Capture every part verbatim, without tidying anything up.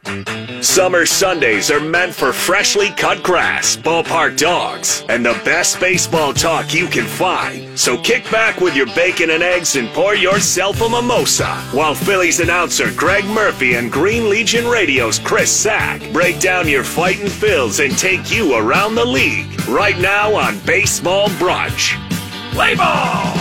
Summer Sundays are meant for freshly cut grass, ballpark dogs, and the best baseball talk you can find. So kick back with your bacon and eggs and pour yourself a mimosa while Phillies announcer Greg Murphy and Green Legion Radio's Chris Sack break down your fightin' Phils and take you around the league. Right now on Baseball Brunch. Play ball!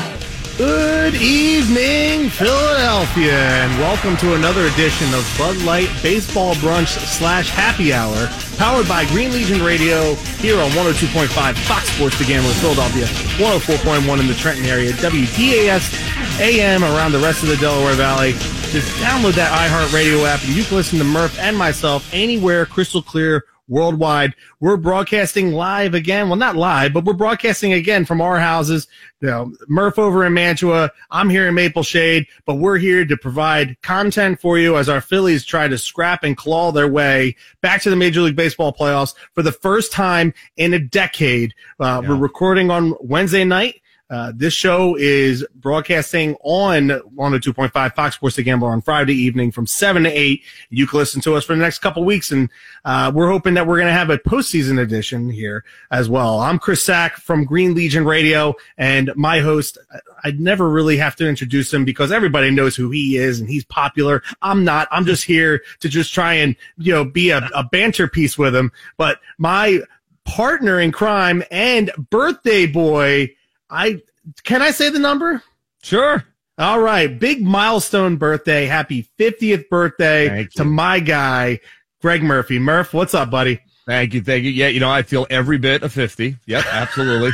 Good evening, Philadelphia, and welcome to another edition of Bud Light Baseball Brunch slash Happy Hour, powered by Green Legion Radio, here on one oh two point five Fox Sports The Gambler, Philadelphia, one oh four point one in the Trenton area, W D A S A M around the rest of the Delaware Valley. Just download that iHeartRadio app, and you can listen to Murph and myself anywhere, crystal clear, worldwide. We're broadcasting live again. Well, not live, but we're broadcasting again from our houses. You know, Murph over in Mantua. I'm here in Maple Shade, but we're here to provide content for you as our Phillies try to scrap and claw their way back to the Major League Baseball playoffs for the first time in a decade. Uh, yeah. We're recording on Wednesday night. Uh, this show is broadcasting on one oh two point five Fox Sports The Gambler on Friday evening from seven to eight. You can listen to us for the next couple weeks, and uh, we're hoping that we're going to have a postseason edition here as well. I'm Chris Sack from Green Legion Radio, and my host, I'd never really have to introduce him because everybody knows who he is, and he's popular. I'm not. I'm just here to just try and, you know, be a, a banter piece with him. But my partner in crime and birthday boy, I can I say the number? Sure. All right. Big milestone birthday. Happy fiftieth birthday to my guy, Greg Murphy. Murph, what's up, buddy? Thank you. Thank you. Yeah, you know, I feel every bit of fifty. Yep, absolutely.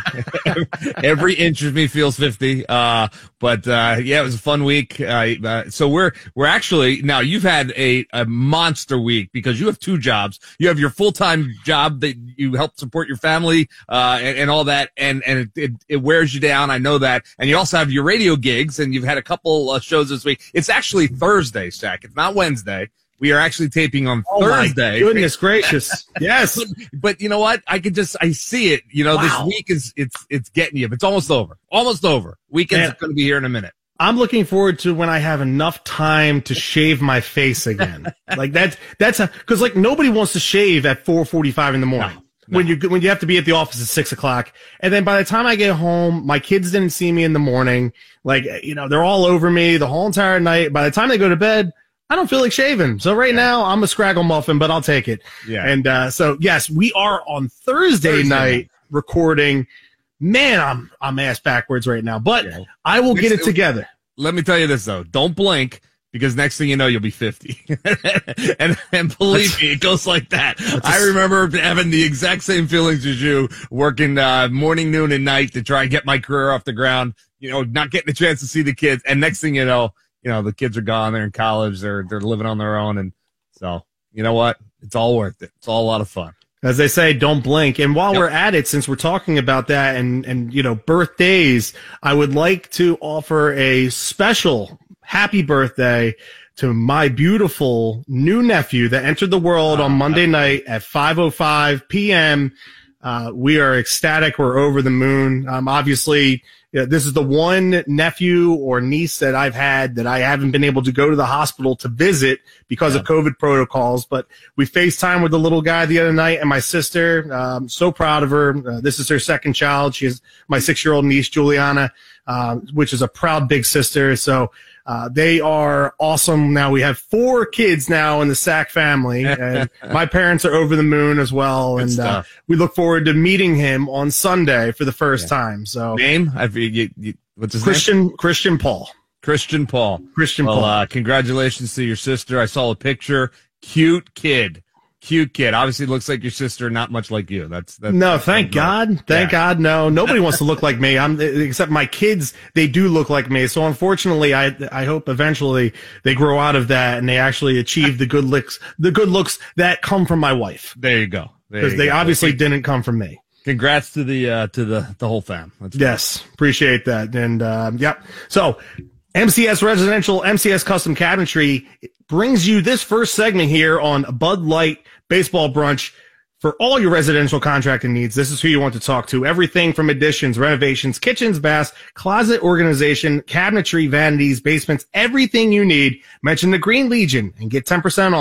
Every inch of me feels fifty. Uh, but, uh, yeah, it was a fun week. Uh, uh, so we're, we're actually, now you've had a, a monster week because you have two jobs. You have your full-time job that you help support your family, uh, and, and all that. And, and it, it, it wears you down. I know that. And you also have your radio gigs, and you've had a couple uh, shows this week. It's actually Thursday, Zach. It's not Wednesday. We are actually taping on oh Thursday. My goodness gracious. Yes. But, but you know what? I could just, I see it. You know, wow. This week is, it's, it's getting you. It's almost over. Almost over. Weekend's going to be here in a minute. I'm looking forward to when I have enough time to shave my face again. Like that's, that's a, cause like nobody wants to shave at four forty-five in the morning. No. No. When you when you have to be at the office at six o'clock, and then by the time I get home, my kids didn't see me in the morning. Like, you know, they're all over me the whole entire night. By the time they go to bed, I don't feel like shaving. So right yeah. now I'm a scraggle muffin, but I'll take it. Yeah. And, uh, so yes, we are on Thursday, Thursday night, night recording. Man, I'm, I'm ass backwards right now, but yeah. I will get it together. Let me tell you this though. Don't blink because next thing you know, you'll be fifty. and, and believe that's, me, it goes like that. I remember having the exact same feelings as you working, uh, morning, noon and night to try and get my career off the ground, you know, not getting a chance to see the kids. And next thing you know, you know, the kids are gone. They're in college. They're they're living on their own. And so, you know what? It's all worth it. It's all a lot of fun. As they say, don't blink. And while yep. we're at it, since we're talking about that and, and, you know, birthdays, I would like to offer a special happy birthday to my beautiful new nephew that entered the world on Monday night at five oh five p.m. Uh, we are ecstatic. We're over the moon. Um, obviously, you know, this is the one nephew or niece that I've had that I haven't been able to go to the hospital to visit because yeah. of COVID protocols. But we FaceTime with the little guy the other night, and my sister, um, so proud of her. Uh, this is her second child. She has my six-year-old niece, Juliana, uh, which is a proud big sister. So uh, they are awesome. Now we have four kids now in the Sack family, and my parents are over the moon as well. Good and uh, we look forward to meeting him on Sunday for the first yeah. time. So name? I've, you, you, what's his Christian, name? Christian Paul. Christian Paul. Christian well, Paul. Uh, congratulations to your sister. I saw a picture. Cute kid. Cute kid. Obviously looks like your sister, not much like you. That's, that's no, that's thank God. Right. Thank yeah. God. No, nobody wants to look like me. I'm except my kids. They do look like me. So unfortunately, I, I hope eventually they grow out of that and they actually achieve the good looks, the good looks that come from my wife. There you go. Because they go. obviously okay. didn't come from me. Congrats to the, uh, to the, the whole fam. That's yes. Fun. Appreciate that. And, um, yep. So M C S Residential, M C S Custom Cabinetry brings you this first segment here on Bud Light Baseball Brunch. For all your residential contracting needs, this is who you want to talk to. Everything from additions, renovations, kitchens, baths, closet organization, cabinetry, vanities, basements, everything you need. Mention the Green Legion and get ten percent off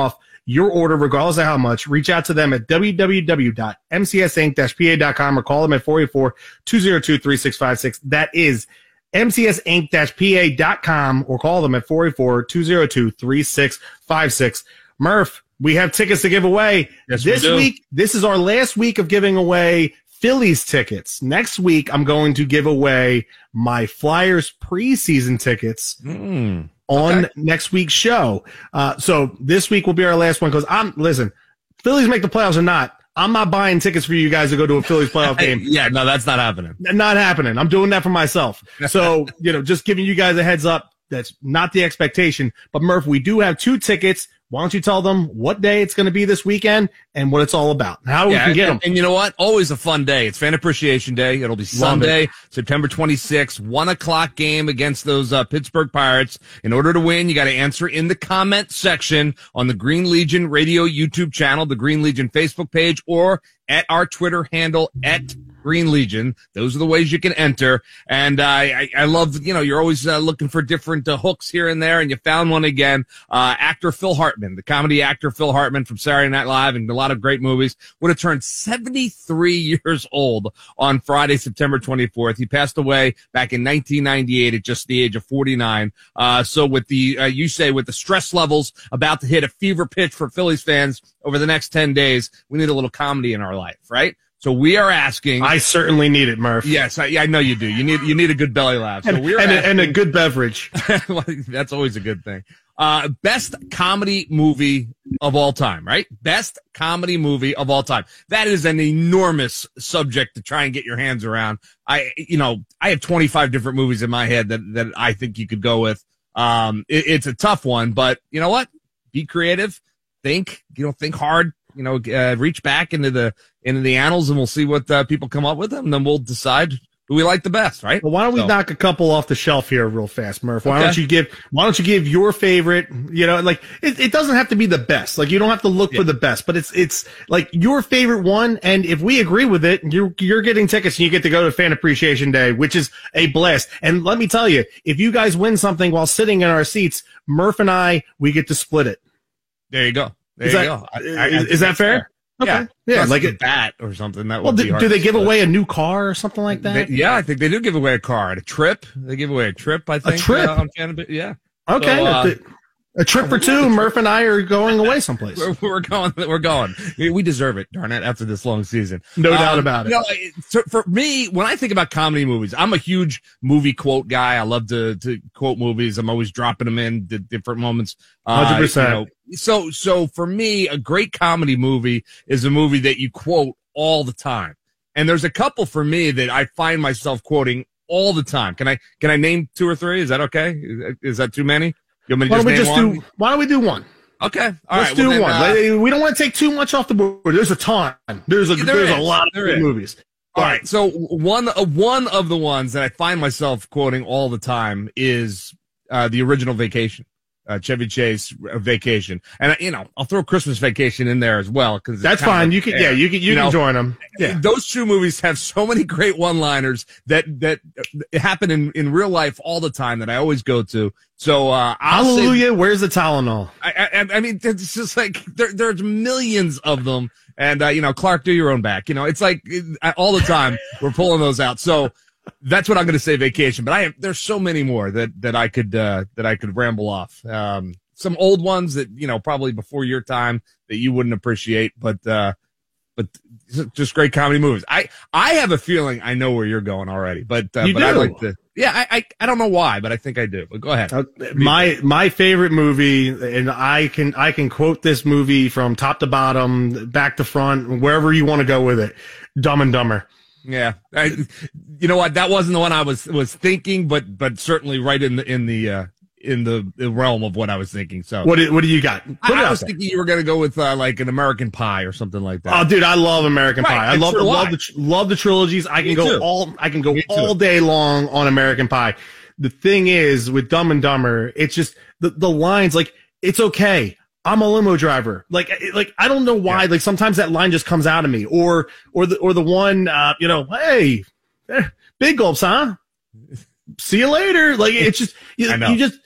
your order, regardless of how much. Reach out to them at w w w dot m c s inc dash p a dot com or call them at four eight four, two zero two, three six five six. That is m c s inc dash p a dot com or call them at four eight four, two zero two, three six five six. Murph, we have tickets to give away. Yes, this we do. week, this is our last week of giving away Phillies tickets. Next week, I'm going to give away my Flyers preseason tickets Mm, on okay. next week's show. Uh, so this week will be our last one because I'm, listen, Phillies make the playoffs or not, I'm not buying tickets for you guys to go to a Phillies playoff game. Yeah, no, that's not happening. Not happening. I'm doing that for myself. So, you know, just giving you guys a heads up. That's not the expectation. But Murph, we do have two tickets. Why don't you tell them what day it's going to be this weekend and what it's all about? How we Yeah, can get and, them. and you know what? Always a fun day. It's Fan Appreciation Day. It'll be Sunday, September twenty-sixth, one o'clock game against those uh, Pittsburgh Pirates. In order to win, you got to answer in the comment section on the Green Legion Radio YouTube channel, the Green Legion Facebook page, or at our Twitter handle at Green Legion. Those are the ways you can enter. And uh, I, I love, you know, you're always uh, looking for different uh, hooks here and there, and you found one again. Uh, actor Phil Hartman, the comedy actor Phil Hartman from Saturday Night Live and a lot of great movies, would have turned seventy-three years old on Friday, September twenty-fourth. He passed away back in nineteen ninety-eight at just the age of forty-nine. Uh, so with the, uh, you say with the stress levels about to hit a fever pitch for Phillies fans over the next ten days, we need a little comedy in our life, right? So we are asking. I certainly need it, Murph. Yes, I, I know you do. You need you need a good belly laugh. So And, we're and, a, asking, and a good beverage. well, that's always a good thing. Uh, best comedy movie of all time, right? Best comedy movie of all time. That is an enormous subject to try and get your hands around. I, you know, I have twenty-five different movies in my head that that I think you could go with. Um, it, it's a tough one, but you know what? Be creative. Think. You know, think hard. You know, uh, reach back into the into the annals, and we'll see what uh, people come up with, and then we'll decide who we like the best, right? Well, why don't we So. knock a couple off the shelf here real fast, Murph? Why Okay. don't you give Why don't you give your favorite? You know, like it, it doesn't have to be the best. Like you don't have to look Yeah. for the best, but it's it's like your favorite one. And if we agree with it, you're you're getting tickets, and you get to go to Fan Appreciation Day, which is a blast. And let me tell you, if you guys win something while sitting in our seats, Murph and I, we get to split it. There you go. There Is you that- go. I- I- I is- think is that that's fair? Okay. Yeah, Yeah, Plus like a it- bat or something. That Well, would be do, hard do they to give split. away a new car or something like that? They- yeah, I think they do give away a car, a trip. They give away a trip. I think trip? uh, on Fan- yeah. Okay. So, uh, a trip for two. Murph and I are going away someplace. We're, we're going. We're going. We we deserve it, darn it! After this long season, No doubt Um, about it. You know, so for me, when I think about comedy movies, I'm a huge movie quote guy. I love to to quote movies. I'm always dropping them in the different moments. Uh, one hundred percent. you know, so so for me, a great comedy movie is a movie that you quote all the time. And there's a couple for me that I find myself quoting all the time. Can I can I name two or three? Is that okay? Is, is that too many? You want me to Why don't we name just one? do? Why don't we do one? Okay, all Let's right. do well then, one. uh, Like, we don't want to take too much off the board. There's a ton. There's a Yeah, there there's a is. lot of There good is. movies. All right. So one uh, one of the ones that I find myself quoting all the time is uh, the original Vacation, uh, Chevy Chase uh, Vacation, and uh, you know I'll throw Christmas Vacation in there as well because That's fine. You can yeah. You can you, You can know, join them. Yeah. Those two movies have so many great one-liners that that uh, happen in in real life all the time that I always go to. So uh, I'll say- Hallelujah. Where's the Tylenol? I, I, I mean, it's just like there, there's millions of them, and uh, you know, Clark, do your own back. You know, it's like uh, all the time we're pulling those out. So that's what I'm going to say, Vacation. But I have there's so many more that that I could uh, that I could ramble off. Um, some old ones that you know probably before your time that you wouldn't appreciate, but uh, but just great comedy movies. I I have a feeling I know where you're going already, but uh, You but I do. like to. Yeah, I, I I don't know why, but I think I do. But go ahead. Uh, my my favorite movie, and I can I can quote this movie from top to bottom, back to front, wherever you want to go with it. Dumb and Dumber. Yeah, I, you know what? That wasn't the one I was was thinking, but but certainly right in the in the uh, in the, the realm of what I was thinking. So What do, what do you got? Put I, it I out was there. thinking you were going to go with uh, like an American Pie or something like that. Oh, dude, I love American Right, Pie. I and love so do love I. the tr- love the trilogies. I can Me go too. all I can go Me too. all day long on American Pie. The thing is with Dumb and Dumber, it's just the the lines like it's okay. I'm a limo driver. Like it- like I don't know why. Yeah. Like sometimes that line just comes out of me. Or or the or the one uh, you know, hey, eh, big gulps, huh? See you later. Like it's just you, I know. you just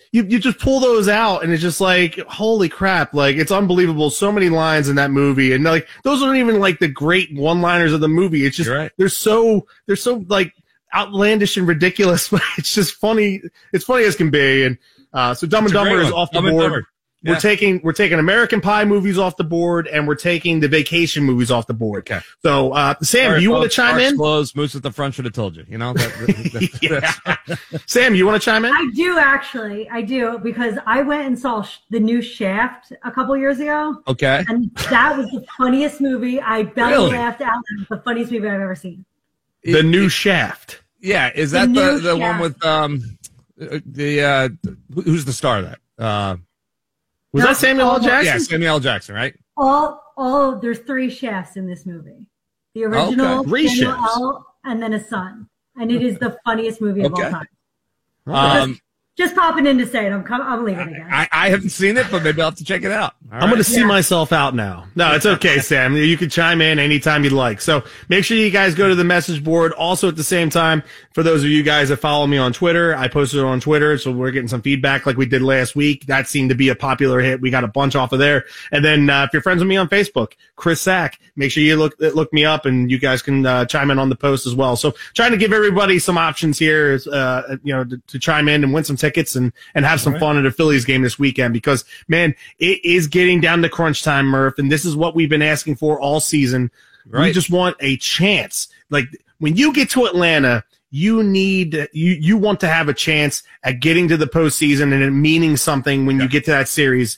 you you just pull those out, and it's just like, holy crap! Like, it's unbelievable. So many lines in that movie, and like those aren't even like the great one-liners of the movie. It's just right. they're so they're so like outlandish and ridiculous, but it's just funny. It's funny as can be. And uh, so Dumb and Dumber is off the Dumb board. Yeah. We're taking we're taking American Pie movies off the board, and we're taking the Vacation movies off the board. Okay. So, uh, Sam, Sorry, you want to folks, chime Parks in? Closed, Moose at the front should have told you. You know. That, that, yeah. Sam, you want to chime in? I do actually. I do because I went and saw sh- the new Shaft a couple years ago. Okay. And that was the funniest movie. I belly Really? laughed out. It was the funniest movie I've ever seen. The It- new it- Shaft. Yeah, is that The the new the one Shaft. with um the uh who's the star of that? Uh Was No, that Samuel L. oh, Jackson? yeah, Samuel L. Jackson, right? All, all. There's three Shafts in this movie. The original, Okay. Three Samuel Shafts. L., and then a son. And it is the funniest movie of Okay. all time. Um Just popping in to say it. I'm com- I'm leaving again. I, I haven't seen it, but maybe I'll have to check it out. All I'm going right. to see Yeah. myself out now. No, it's okay, Sam. You can chime in anytime you'd like. So make sure you guys go to the message board. Also, at the same time, for those of you guys that follow me on Twitter, I posted it on Twitter, so we're getting some feedback like we did last week. That seemed to be a popular hit. We got a bunch off of there. And then uh, if you're friends with me on Facebook, Chris Sack, make sure you look look me up, and you guys can uh, chime in on the post as well. So trying to give everybody some options here, uh, you know, to, to chime in and win some tickets and and have some Right. fun at a Phillies game this weekend, because man, it is getting down to crunch time, Murph, and this is what we've been asking for all season. We Right. just want a chance. Like when you get to Atlanta, you need you you want to have a chance at getting to the postseason and it meaning something when Yeah. you get to that series.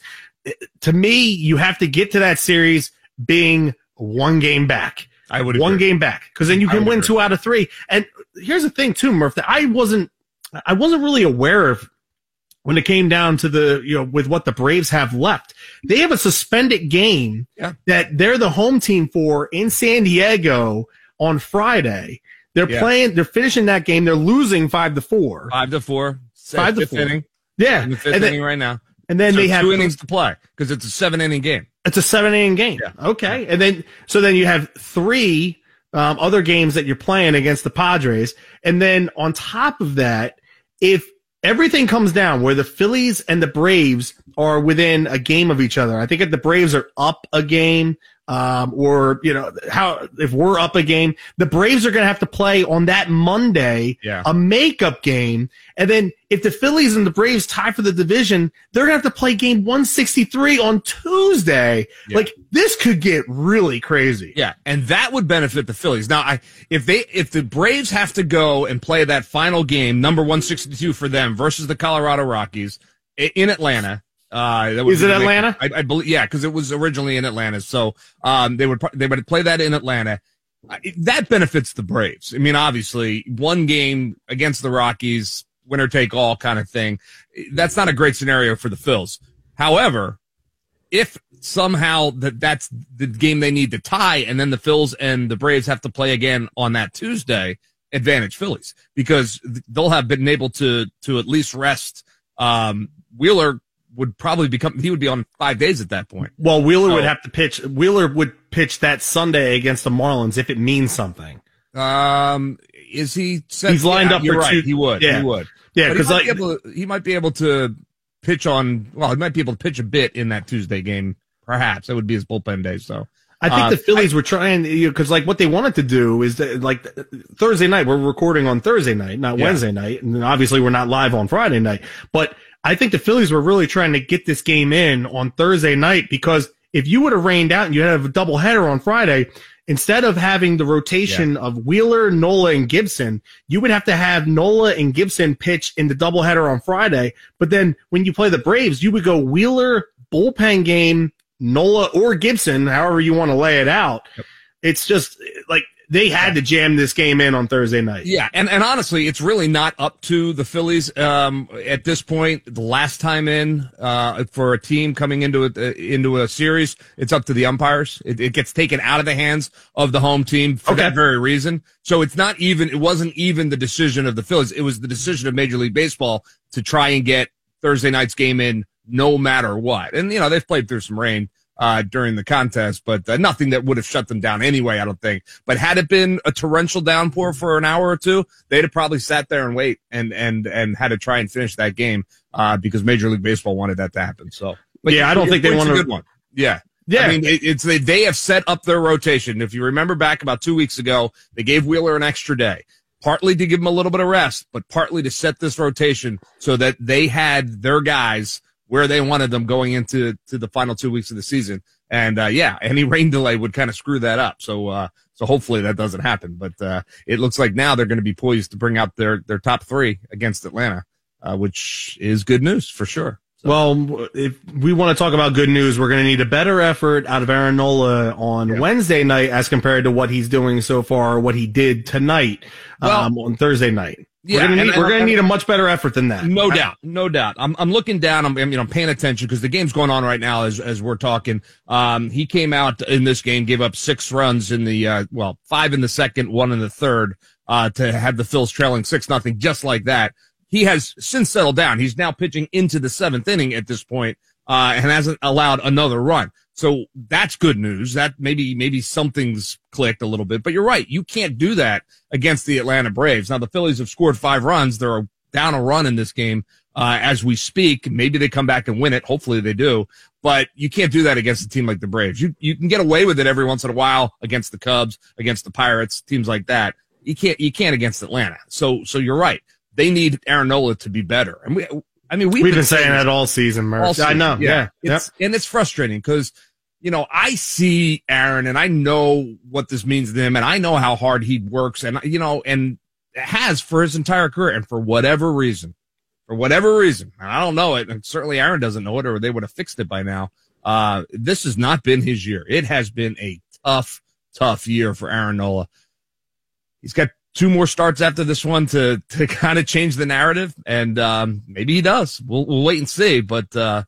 To me, you have to get to that series being one game back. I would One agree. game back, because then you I can would win agree. two out of three. And here's the thing, too, Murph, that I wasn't I wasn't really aware of when it came down to the, you know, with what the Braves have left. They have a suspended game Yeah. that they're the home team for in San Diego on Friday. They're Yeah. playing, they're finishing that game. They're losing five to four. Five to four. Five to fifth four. inning. Yeah. In the fifth And then, inning right now. and then So they have two innings to play because it's a seven inning game. It's a seven inning game. Yeah. Okay. And then, so then you have three um, other games that you're playing against the Padres. And then on top of that, if everything comes down where the Phillies and the Braves are within a game of each other, I think if the Braves are up a game, um, or, you know, how, if we're up a game, the Braves are going to have to play on that Monday, Yeah. a makeup game. And then if the Phillies and the Braves tie for the division, they're going to have to play game one sixty-three on Tuesday. Yeah. Like, this could get really crazy. Yeah, and that would benefit the Phillies. Now, I if they if the Braves have to go and play that final game, number one sixty-two for them versus the Colorado Rockies i- in Atlanta. Uh, that would Is be it the- Atlanta? I, I believe, yeah, because it was originally in Atlanta. So um, they would pro- they would play that in Atlanta. Uh, That benefits the Braves. I mean, obviously, one game against the Rockies, winner take all kind of thing. That's not a great scenario for the Phils. However, if somehow that that's the game they need to tie, and then the Phils and the Braves have to play again on that Tuesday, advantage Phillies, because they'll have been able to to at least rest. Um, Wheeler would probably become he would be on five days at that point. Well, Wheeler So- would have to pitch. Wheeler would pitch that Sunday against the Marlins if it means something. Um, is he? Set, He's lined yeah, up you're for right. two- He would. yeah. He would. Yeah, But he because might, like, be able to, he might be able to pitch on. Well, he might be able to pitch a bit in that Tuesday game. Perhaps that would be his bullpen day. So I think uh, the Phillies were trying, because like what they wanted to do is that, like Thursday night, we're recording on Thursday night, not Yeah. Wednesday night. And obviously we're not live on Friday night, but I think the Phillies were really trying to get this game in on Thursday night, because if you would have rained out and you had a doubleheader on Friday, instead of having the rotation of Wheeler, Nola, and Gibson, you would have to have Nola and Gibson pitch in the doubleheader on Friday. But then when you play the Braves, you would go Wheeler, bullpen game, Nola or Gibson, however you want to lay it out. Yep. It's just like they had to jam this game in on Thursday night. yeah, and and honestly, it's really not up to the Phillies um, at this point. The last time in uh, for a team coming into a, into a series, it's up to the umpires. It, it gets taken out of the hands of the home team for Okay. that very reason. So it's not even. It wasn't even the decision of the Phillies. It was the decision of Major League Baseball to try and get Thursday night's game in no matter what. And you know they've played through some rain uh, during the contest, but uh, nothing that would have shut them down anyway, I don't think. But had it been a torrential downpour for an hour or two, they'd have probably sat there and wait and, and, and had to try and finish that game, uh, because Major League Baseball wanted that to happen. So, but yeah, I don't think they want a to. Good one. Yeah. Yeah. I mean, it, it's they, they have set up their rotation. If you remember back about two weeks ago, they gave Wheeler an extra day, partly to give him a little bit of rest, but partly to set this rotation so that they had their guys where they wanted them going into to the final two weeks of the season. And, uh, yeah, any rain delay would kind of screw that up. So, uh, so hopefully that doesn't happen. But, uh, it looks like now they're going to be poised to bring out their, their top three against Atlanta, uh, which is good news for sure. So. Well, if we want to talk about good news, we're going to need a better effort out of Aaron Nola on yeah. Wednesday night as compared to what he's doing so far, what he did tonight well, um, on Thursday night. Yeah, we're going to need, and, we're going to need a much better effort than that. No I, doubt, no doubt. I'm I'm looking down. I'm you know I'm paying attention because the game's going on right now as as we're talking. Um, he came out in this game, gave up six runs in the uh, well, five in the second, one in the third, uh, to have the Phils trailing six nothing, just like that. He has since settled down. He's now pitching into the seventh inning at this point, uh, and hasn't allowed another run. So that's good news. That maybe, maybe something's clicked a little bit, but you're right. You can't do that against the Atlanta Braves. Now the Phillies have scored five runs. They're down a run in this game, uh, as we speak. Maybe they come back and win it. Hopefully they do, but you can't do that against a team like the Braves. You, you can get away with it every once in a while against the Cubs, against the Pirates, teams like that. You can't, you can't against Atlanta. So, so you're right. They need Aaron Nola to be better. And we, I mean, we've, we've been, been saying that all season, Murph. All season. I know. Yeah. yeah. It's, yep. And it's frustrating because, you know, I see Aaron and I know what this means to him and I know how hard he works and, you know, and has for his entire career. And for whatever reason, for whatever reason, and I don't know it, and certainly Aaron doesn't know it or they would have fixed it by now. Uh, this has not been his year. It has been a tough, tough year for Aaron Nola. He's got two more starts after this one to, to kind of change the narrative. And, um, maybe he does. We'll, we'll wait and see, but, uh,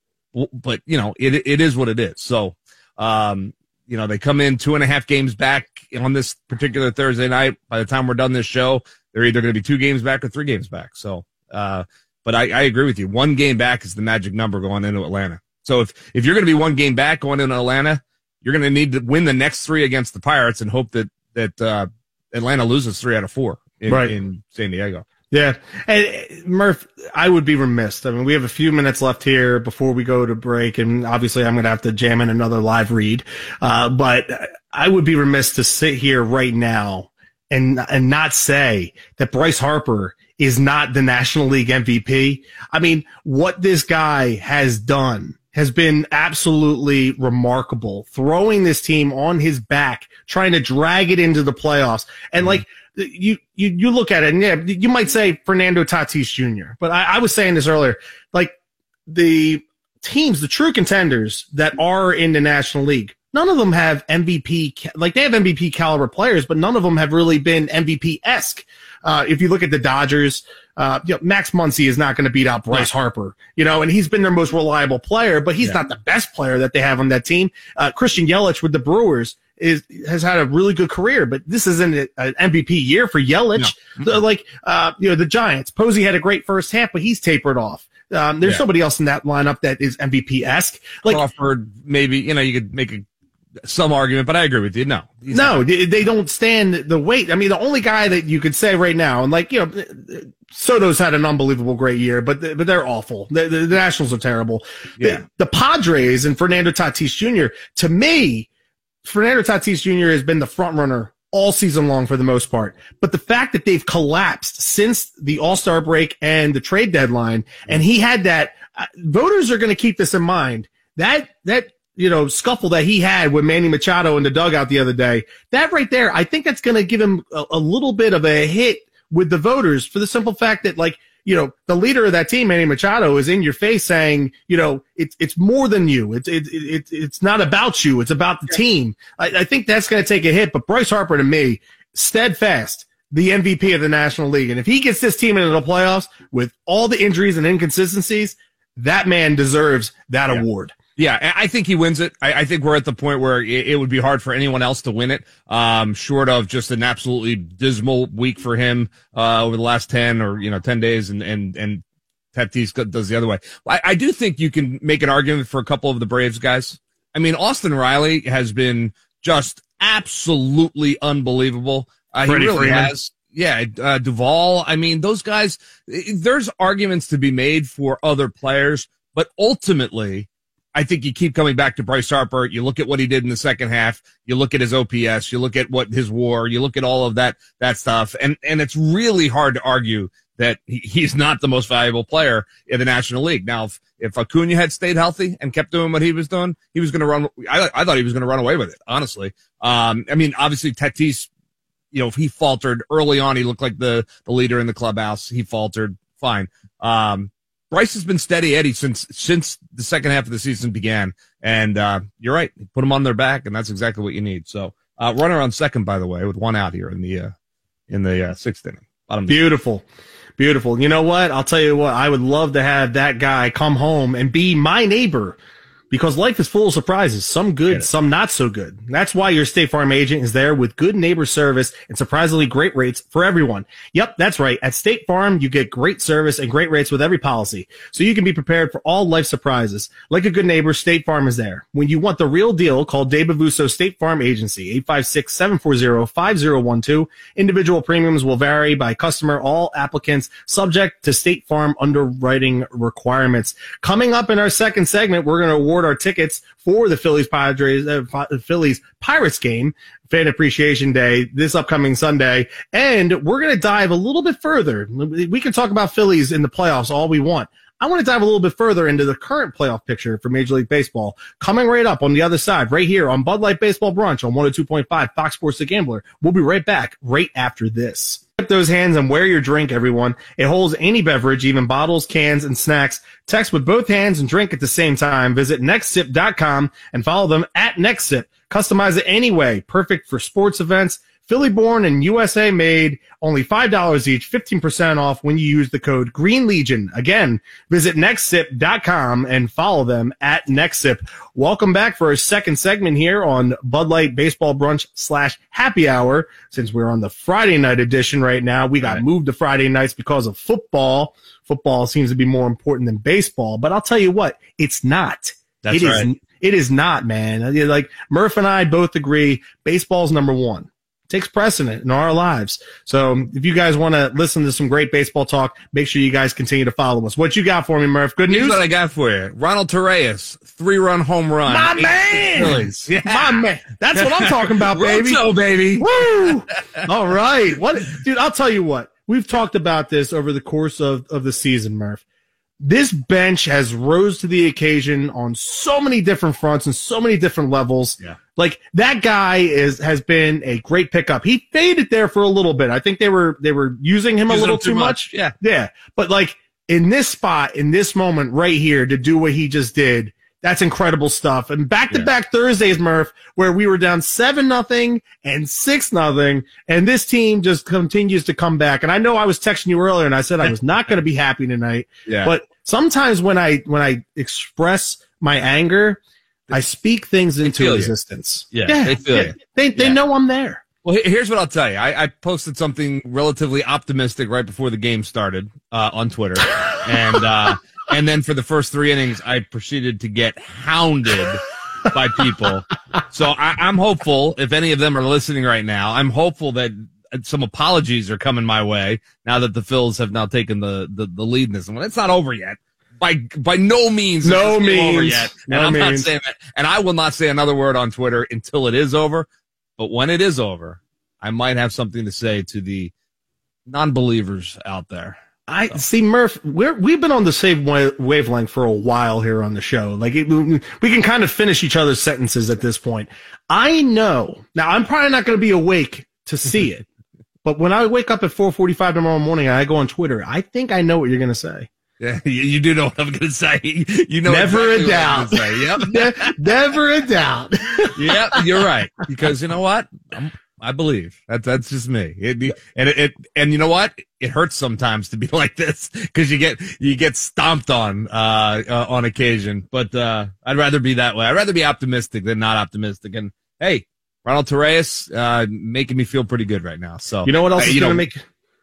but you know, it, it is what it is. So, um, you know, they come in two and a half games back on this particular Thursday night. By the time we're done this show, they're either going to be two games back or three games back. So, uh, but I, I agree with you. One game back is the magic number going into Atlanta. So if, if you're going to be one game back going into Atlanta, you're going to need to win the next three against the Pirates and hope that, that, uh, Atlanta loses three out of four in, right. in San Diego. Yeah. And Murph, I would be remiss. I mean, we have a few minutes left here before we go to break, and obviously I'm going to have to jam in another live read. Uh, but I would be remiss to sit here right now and, and not say that Bryce Harper is not the National League M V P. I mean, what this guy has done has been absolutely remarkable, throwing this team on his back, trying to drag it into the playoffs. And mm-hmm. like you, you, you look at it and yeah, you might say Fernando Tatis Junior, but I, I was saying this earlier, like the teams, the true contenders that are in the National League, none of them have M V P, like they have M V P caliber players, but none of them have really been M V P-esque. Uh, if you look at the Dodgers, uh, you know, Max Muncy is not going to beat out Bryce yeah. Harper, you know, and he's been their most reliable player, but he's yeah. not the best player that they have on that team. Uh, Christian Yelich with the Brewers is, has had a really good career, but this isn't an M V P year for Yelich. No. So, like, uh, you know, the Giants, Posey had a great first half, but he's tapered off. Um, there's yeah. nobody else in that lineup that is M V P-esque. Like, Crawford, maybe, you know, you could make a, some argument, but I agree with you. No, no, they, they don't stand the weight. I mean, the only guy that you could say right now, and like, you know, Soto's had an unbelievable great year, but but they're awful. The, the, the Nationals are terrible. Yeah. The, the Padres and Fernando Tatis Junior, to me, Fernando Tatis Junior has been the front runner all season long for the most part. But the fact that they've collapsed since the All-Star break and the trade deadline, and he had that, uh, voters are going to keep this in mind. That, that, you know, scuffle that he had with Manny Machado in the dugout the other day, that right there, I think that's going to give him a, a little bit of a hit with the voters for the simple fact that, like, you know, the leader of that team, Manny Machado, is in your face saying, you know, it's it's more than you. It's it, it, it's not about you. It's about the yeah. team. I, I think that's going to take a hit. But Bryce Harper, to me, steadfast, the M V P of the National League. And if he gets this team into the playoffs with all the injuries and inconsistencies, that man deserves that yeah. award. Yeah, I think he wins it. I, I think we're at the point where it, it would be hard for anyone else to win it, um, short of just an absolutely dismal week for him uh, over the last ten or you know ten days, and and and Tatis does the other way. I, I do think you can make an argument for a couple of the Braves guys. I mean, Austin Riley has been just absolutely unbelievable. Uh, he really Freeman. has. Yeah, uh, Duvall. I mean, those guys, there's arguments to be made for other players, but ultimately, I think you keep coming back to Bryce Harper. You look at what he did in the second half. You look at his O P S. You look at what his WAR. You look at all of that that stuff, and and it's really hard to argue that he, he's not the most valuable player in the National League. Now, if, if Acuna had stayed healthy and kept doing what he was doing, he was going to run. I, I thought he was going to run away with it, honestly. Um, I mean, obviously, Tatis, you know, if he faltered early on, he looked like the, the leader in the clubhouse. He faltered. Fine. Um, Bryce has been steady Eddie since since the second half of the season began. And uh, you're right. Put him on their back, and that's exactly what you need. So uh, runner on second, by the way, with one out here in the uh, in the uh, sixth inning. Bottom Beautiful. Beautiful. You know what? I'll tell you what. I would love to have that guy come home and be my neighbor, because life is full of surprises, some good, some not so good. That's why your State Farm agent is there with good neighbor service and surprisingly great rates for everyone. Yep, that's right. At State Farm, you get great service and great rates with every policy, so you can be prepared for all life surprises. Like a good neighbor, State Farm is there. When you want the real deal, call Dave Bavuso State Farm Agency, eight five six, seven four zero, five zero one two. Individual premiums will vary by customer. All applicants subject to State Farm underwriting requirements. Coming up in our second segment, we're going to award our tickets for the Phillies Padres, uh, Phillies Pirates game, Fan Appreciation Day, this upcoming Sunday, and we're going to dive a little bit further. We can talk about Phillies in the playoffs all we want. I want to dive a little bit further into the current playoff picture for Major League Baseball. Coming right up on the other side, right here on Bud Light Baseball Brunch on one oh two point five Fox Sports The Gambler. We'll be right back right after this. Get those hands and wear your drink, everyone. It holds any beverage, even bottles, cans, and snacks. Text with both hands and drink at the same time. Visit next sip dot com and follow them at NextSip. Customize it anyway. Perfect for sports events. Philly born and U S A made, only five dollars each, fifteen percent off when you use the code Green Legion. Again, visit next sip dot com and follow them at NextSip. Welcome back for our second segment here on Bud Light Baseball Brunch slash Happy Hour. Since we're on the Friday night edition right now, we got moved to Friday nights because of football. Football seems to be more important than baseball, but I'll tell you what, it's not. That's it right. Is, it is not, man. Like Murph and I both agree, baseball's number one. Takes precedent in our lives. So if you guys want to listen to some great baseball talk, make sure you guys continue to follow us. What you got for me, Murph? Good news? Here's what I got for you. Ronald Torreyes, three-run home run. My man! Yeah. My man. That's what I'm talking about, baby. Roto, baby. Woo! All right. What, dude, I'll tell you what. We've talked about this over the course of, of the season, Murph. This bench has rose to the occasion on so many different fronts and so many different levels. Yeah. Like that guy is has been a great pickup. He faded there for a little bit. I think they were they were using him a Using little him too too much. much. Yeah. Yeah. But like in this spot, in this moment right here to do what he just did, that's incredible stuff. And back to back Thursdays, Murph, where we were down seven nothing and six nothing, and this team just continues to come back. And I know I was texting you earlier, and I said I was not going to be happy tonight. Yeah. But sometimes when I when I express my anger, I speak things into existence. Yeah, yeah, they feel yeah. you. They they yeah. know I'm there. Well, here's what I'll tell you. I, I posted something relatively optimistic right before the game started uh, on Twitter, and uh, and then for the first three innings, I proceeded to get hounded by people. So I, I'm hopeful, if any of them are listening right now, I'm hopeful that some apologies are coming my way now that the Phils have now taken the the, the lead in this one. It's not over yet. By by no means is no this game means over yet. And no I'm means. not saying that. And I will not say another word on Twitter until it is over. But when it is over, I might have something to say to the non-believers out there. I see, Murph. We're we've been on the same wa- wavelength for a while here on the show. Like it, we can kind of finish each other's sentences at this point. I know now. I'm probably not going to be awake to see it, but when I wake up at four forty-five tomorrow morning and I go on Twitter, I think I know what you're going to say. Yeah, you, you do know what I'm going to say. You know, never exactly a doubt. Say. Yep, ne- never a doubt. Yep, you're right. Because you know what, I'm, I believe that that's just me. It, and it, it and you know what, it hurts sometimes to be like this because you get you get stomped on uh, uh on occasion. But uh I'd rather be that way. I'd rather be optimistic than not optimistic. And hey, Ronald Torreyes uh making me feel pretty good right now. So you know what else uh, is you going to know, make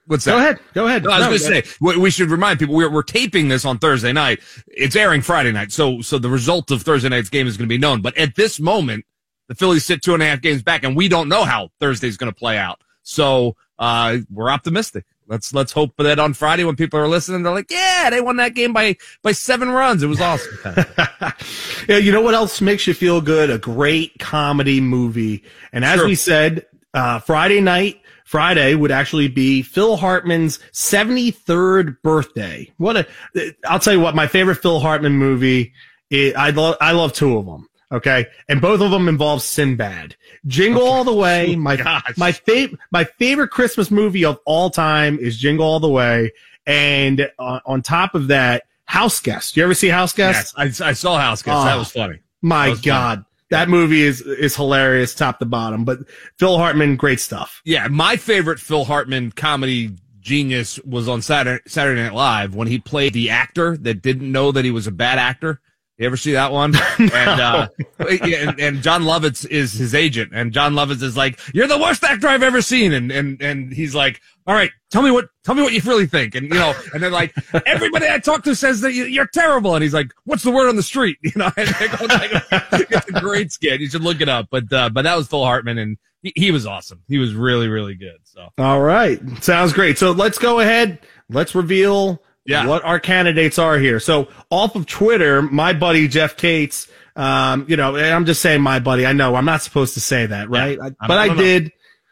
What's that? Go ahead. Go ahead. No, I was No, going to say, we, we should remind people, we're, we're taping this on Thursday night. It's airing Friday night. So, so the result of Thursday night's game is going to be known. But at this moment, the Phillies sit two and a half games back, and we don't know how Thursday's going to play out. So, uh, we're optimistic. Let's, let's hope that on Friday when people are listening, they're like, yeah, they won that game by, by seven runs. It was awesome. Yeah. You know what else makes you feel good? A great comedy movie. And as Sure. we said, uh, Friday night, Friday would actually be Phil Hartman's seventy-third birthday. What a, I'll tell you what, my favorite Phil Hartman movie is, I love, I love two of them. Okay. And both of them involve Sinbad. Jingle Okay. All the Way. Oh, My, gosh. my favorite, my favorite Christmas movie of all time is Jingle All the Way. And uh, on top of that, House Guest. You ever see House Guest? Yes, I, I saw House Guest. That Oh, was funny. My That was God. funny. That movie is, is hilarious top to bottom, but Phil Hartman, great stuff. Yeah, my favorite Phil Hartman comedy genius was on Saturday, Saturday Night Live when he played the actor that didn't know that he was a bad actor. You ever see that one? No. And, uh, and, and John Lovitz is his agent, and John Lovitz is like, "You're the worst actor I've ever seen," and and and he's like, "All right, tell me what, tell me what you really think," and you know, and then like everybody I talk to says that you, you're terrible, and he's like, "What's the word on the street?" You know, and they go, like, it's a great skit. You should look it up, but uh, but that was Phil Hartman, and he, he was awesome. He was really really good. So All right. Sounds great. So let's go ahead. Let's reveal Yeah. what our candidates are here. So off of Twitter, my buddy Jeff Cates, um, you know, and I'm just saying my buddy. I know I'm not supposed to say that, right? Yeah. I, but I I don't know. did.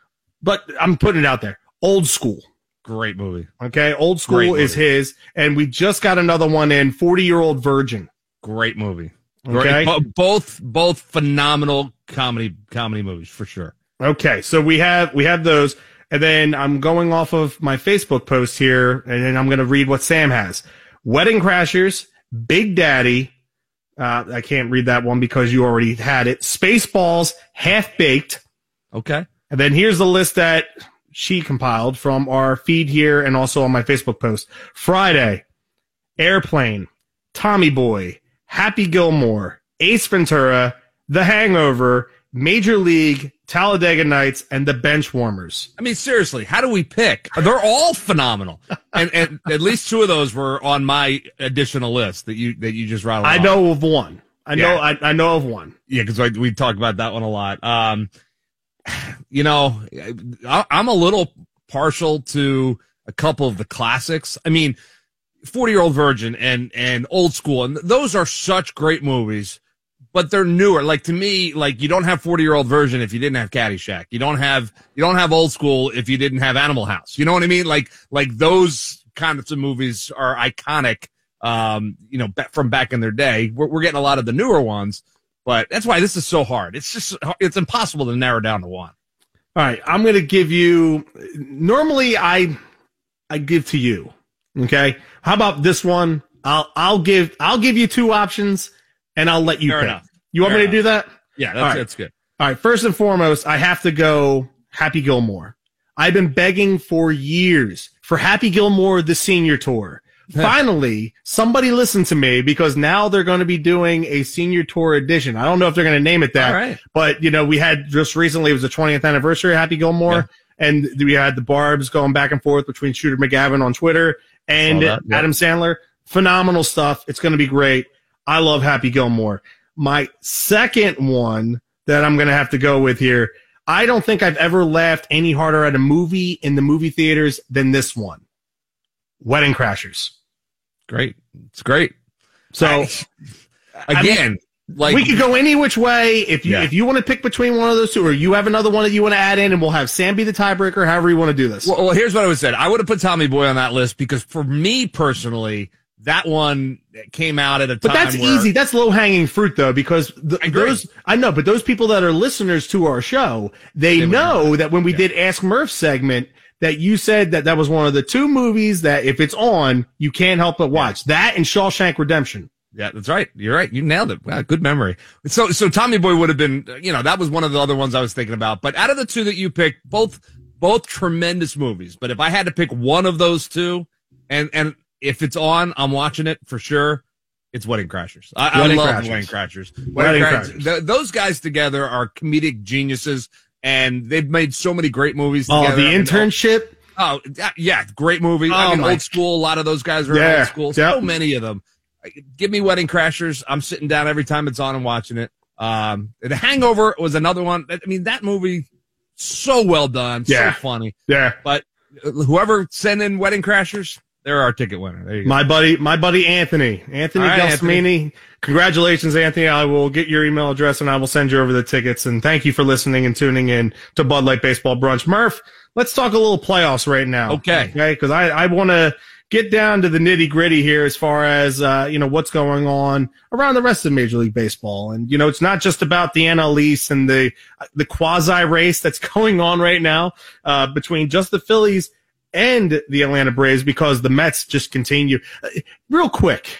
But I'm putting it out there. Old School. great movie, Okay. Old School Great is movie. his. And we just got another one in, forty Year Old Virgin. great movie. Okay. Great, bo- both both phenomenal comedy comedy movies for sure. Okay, so we have we have those, and then I'm going off of my Facebook post here, and then I'm going to read what Sam has: Wedding Crashers, Big Daddy. Uh, I can't read that one because you already had it. Spaceballs, Half Baked, Okay. and then here's the list that she compiled from our feed here and also on my Facebook post: Friday, Airplane, Tommy Boy, Happy Gilmore, Ace Ventura, The Hangover, Major League, Talladega Nights, and The Benchwarmers. I mean, seriously, how do we pick? They're all phenomenal, and and at least two of those were on my additional list that you that you just rattled I off. know of one. I know. Yeah. I, I know of one. Yeah, because we talk about that one a lot. Um, you know, I, I'm a little partial to a couple of the classics. I mean, forty Year Old Virgin and and Old School, and those are such great movies, but they're newer. Like to me, like you don't have forty Year Old Virgin if you didn't have Caddyshack. You don't have you don't have Old School if you didn't have Animal House. You know what I mean? Like like those kinds of movies are iconic. Um, you know, ba- from back in their day. We're, we're getting a lot of the newer ones, but that's why this is so hard. It's just it's impossible to narrow down to one. All right, I'm going to give you. Normally, I I give to you. Okay, how about this one? I'll I'll give I'll give you two options, and I'll let you Fair pick. enough. You want Fair me to do that? Yeah, that's, All right. that's good. All right. First and foremost, I have to go Happy Gilmore. I've been begging for years for Happy Gilmore the Senior Tour. Finally, somebody listened to me because now they're going to be doing a Senior Tour edition. I don't know if they're going to name it that, All right. but you know, we had just recently, it was the twentieth anniversary of Happy Gilmore, Yeah. and we had the barbs going back and forth between Shooter McGavin on Twitter and Saw that, yeah. Adam Sandler. Phenomenal stuff. It's going to be great. I love Happy Gilmore. My second one that I'm going to have to go with here, I don't think I've ever laughed any harder at a movie in the movie theaters than this one. Wedding Crashers. Great. It's great. So I, again, like we could go any which way. If you Yeah. if you want to pick between one of those two, or you have another one that you want to add in, and we'll have Sam be the tiebreaker, however you want to do this. Well, well, here's what I would say. I would have put Tommy Boy on that list because for me personally, that one came out at a time. But that's where, easy. That's low hanging fruit, though, because the, I agree. those I know. But those people that are listeners to our show, they, They would know know that when we Yeah. did Ask Murph segment, that you said that that was one of the two movies that if it's on, you can't help but watch. That and Shawshank Redemption. Yeah, that's right. You're right. You nailed it. Wow, good memory. So, so Tommy Boy would have been, you know, that was one of the other ones I was thinking about. But out of the two that you picked, both, both tremendous movies. But if I had to pick one of those two, and and if it's on, I'm watching it for sure. It's Wedding Crashers. I, Wedding I love Crashers. Wedding Crashers. Wedding Crashers. Crashers. Th- those guys together are comedic geniuses, and they've made so many great movies Oh, together. the I mean, internship. Oh, yeah, great movie. Oh, I mean, my. old school. A lot of those guys are Yeah. old school. Yep. So many of them. Give me Wedding Crashers. I'm sitting down every time it's on and watching it. Um, The Hangover was another one. I mean, that movie, so well done, Yeah. so funny. Yeah. But whoever sent in Wedding Crashers, they're our ticket winner. There you go. My buddy, my buddy Anthony, Anthony All right, Gelsomini. Congratulations, Anthony. I will get your email address and I will send you over the tickets. And thank you for listening and tuning in to Bud Light Baseball Brunch. Murph, let's talk a little playoffs right now. Okay. Okay. Because I, I want to get down to the nitty gritty here as far as, uh, you know, what's going on around the rest of Major League Baseball. And, you know, it's not just about the N L East and the, the quasi race that's going on right now, uh, between just the Phillies and the Atlanta Braves, because the Mets just continue. Uh, real quick.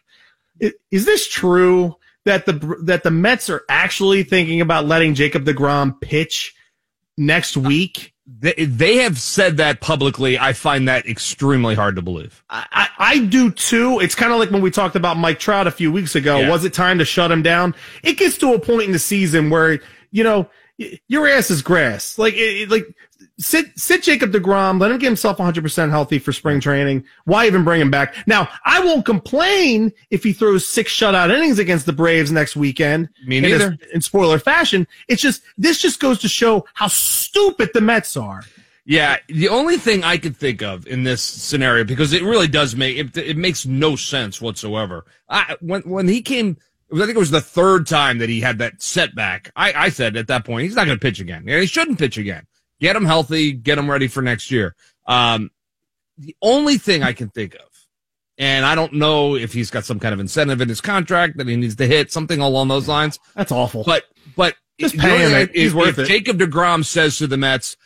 Is this true that the that the Mets are actually thinking about letting Jacob deGrom pitch next week? They, they have said that publicly. I find that extremely hard to believe. I, I, I do too. It's kind of like when we talked about Mike Trout a few weeks ago. Yeah. Was it time to shut him down? It gets to a point in the season where, you know, your ass is grass. Like, it, like sit sit Jacob deGrom, let him get himself one hundred percent healthy for spring training. Why even bring him back? Now, I won't complain if he throws six shutout innings against the Braves next weekend. Me in a- neither. In spoiler fashion. It's just, this just goes to show how stupid the Mets are. Yeah, the only thing I could think of in this scenario, because it really does make it, it makes no sense whatsoever. I, when when he came, I think it was the third time that he had that setback. I, I said at that point, he's not going to pitch again. Yeah, he shouldn't pitch again. Get him healthy, get him ready for next year. Um, the only thing I can think of, and I don't know if he's got some kind of incentive in his contract that he needs to hit, something along those lines. That's awful. But but Just the pay only him thing- it. He's if, worth if it. Jacob deGrom says to the Mets,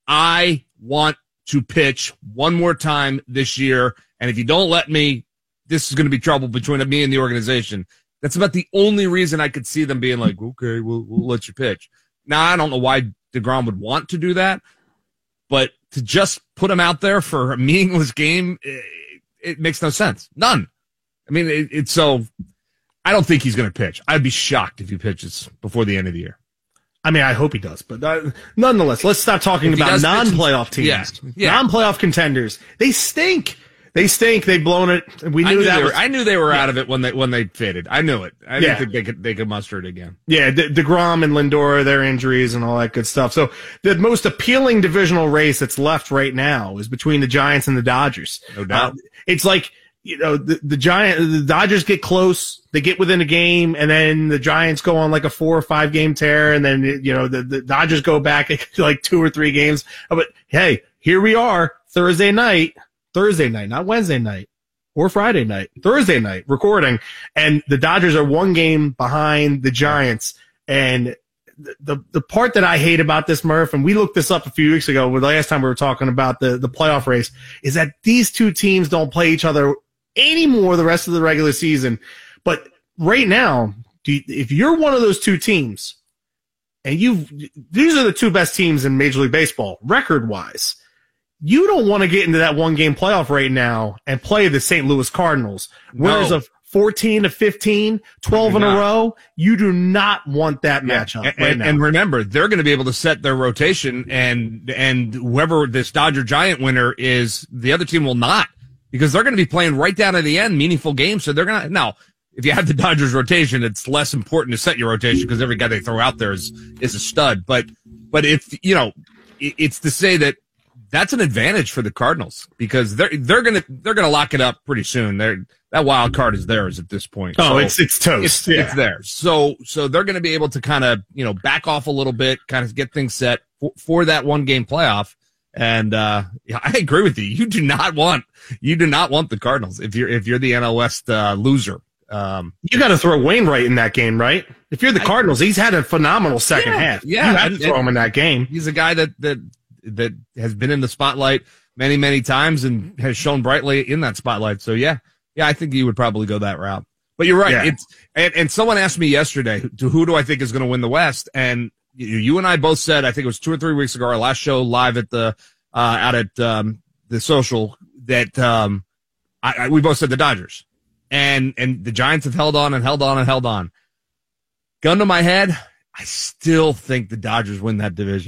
I want to pitch one more time this year, and if you don't let me, this is going to be trouble between me and the organization. That's about the only reason I could see them being like, okay, we'll, we'll let you pitch. Now, I don't know why deGrom would want to do that, but to just put him out there for a meaningless game, it, it makes no sense. None. I mean, it, it's so, I don't think he's going to pitch. I'd be shocked if he pitches before the end of the year. I mean, I hope he does, but uh, nonetheless, let's stop talking If he about does pitch- non-playoff teams, Yeah, yeah. non-playoff contenders. They stink. They stink. They've blown it. We I knew knew, that. they Was, were, I knew they were out of it when they when they faded. I knew it. I Yeah. didn't think they could they could muster it again. yeah, De- DeGrom and Lindor, their injuries and all that good stuff. So the most appealing divisional race that's left right now is between the Giants and the Dodgers. No doubt. Uh, it's like, you know, the, the Giant, the Dodgers get close, they get within a game, and then the Giants go on like a four or five game tear, and then, you know, the, the Dodgers go back like two or three games. But hey, here we are, Thursday night, Thursday night, not Wednesday night or Friday night, Thursday night recording, and the Dodgers are one game behind the Giants. And the, the, the part that I hate about this, Murph, and we looked this up a few weeks ago, the last time we were talking about the, the playoff race, is that these two teams don't play each other anymore the rest of the regular season. But right now, do you, if you're one of those two teams, and you these are the two best teams in Major League Baseball record wise, you don't want to get into that one game playoff right now and play the Saint Louis Cardinals, winners No. of fourteen to fifteen, twelve in a not. row. You do not want that matchup And, right and, now. and remember, they're going to be able to set their rotation, and and whoever this Dodger Giant winner is, the other team will not, because they're going to be playing right down to the end, meaningful games. So they're going to now. If you have the Dodgers rotation, it's less important to set your rotation because every guy they throw out there is is a stud. But but if you know, it, it's to say that that's an advantage for the Cardinals because they're they're gonna they're gonna lock it up pretty soon. They're that wild card is theirs at this point. oh, So it's it's toast. it's, yeah. it's theirs. So so they're gonna be able to kind of you know back off a little bit, kind of get things set for, for that one game playoff. And uh yeah, I agree with you. You do not want you do not want the Cardinals if you're if you're the N L West uh, loser. Um, You got to throw Wainwright in that game, right? If you're the I- Cardinals, he's had a phenomenal second Yeah, half. yeah, you have and- to throw him in that game. he's a guy that that that has been in the spotlight many many times and has shown brightly in that spotlight. So yeah, yeah, I think you would probably go that route. But you're right. Yeah. It's and, and someone asked me yesterday, to who do I think is going to win the West? And you, you and I both said, I think it was two or three weeks ago, our last show live at the uh, out at um, the social, that um, I, I, we both said the Dodgers. And and the Giants have held on and held on and held on. Gun to my head, I still think the Dodgers win that division.